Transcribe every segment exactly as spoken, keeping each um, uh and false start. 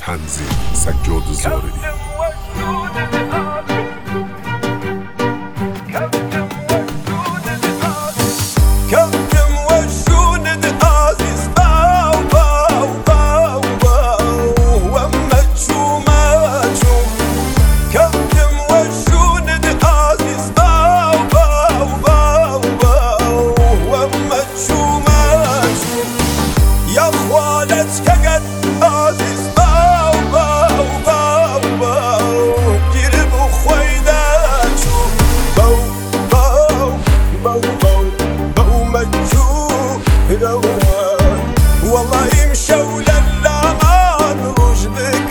تنظیم سجاد زارعی. والله يمشوا للأمان روج بك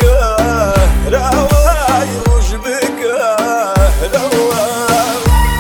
رواي روج بك رواي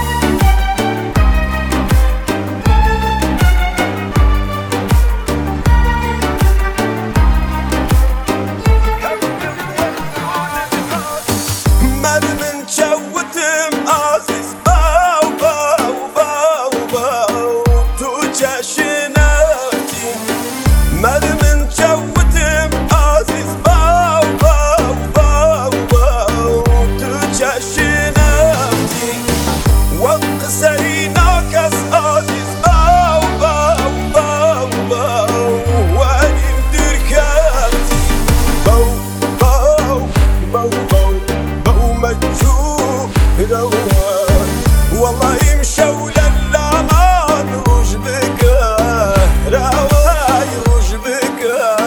مر من شوتم عزيز باو باو باو باو تو جشناتي مر من شوتم عزيز باو باو باو باو تو جشناتي وقصري ناكس عزيز باو باو باو باو واني مدركاتي باو باو باو باو باو مجهول روان والله يمشوا للأمان روج بك رواي روج بك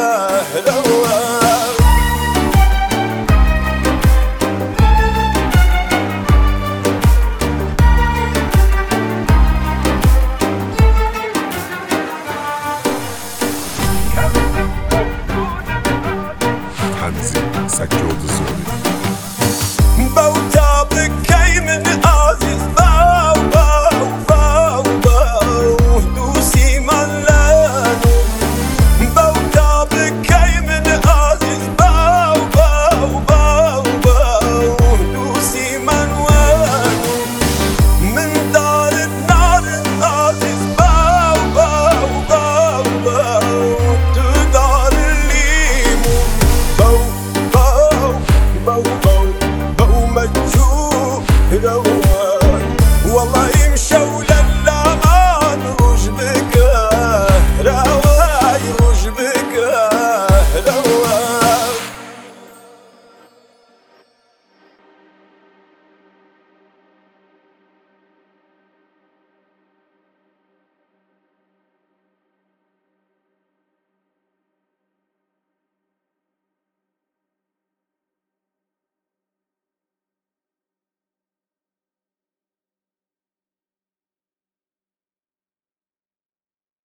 رواي تنظیم سجاد زارعی. بوتابك كي من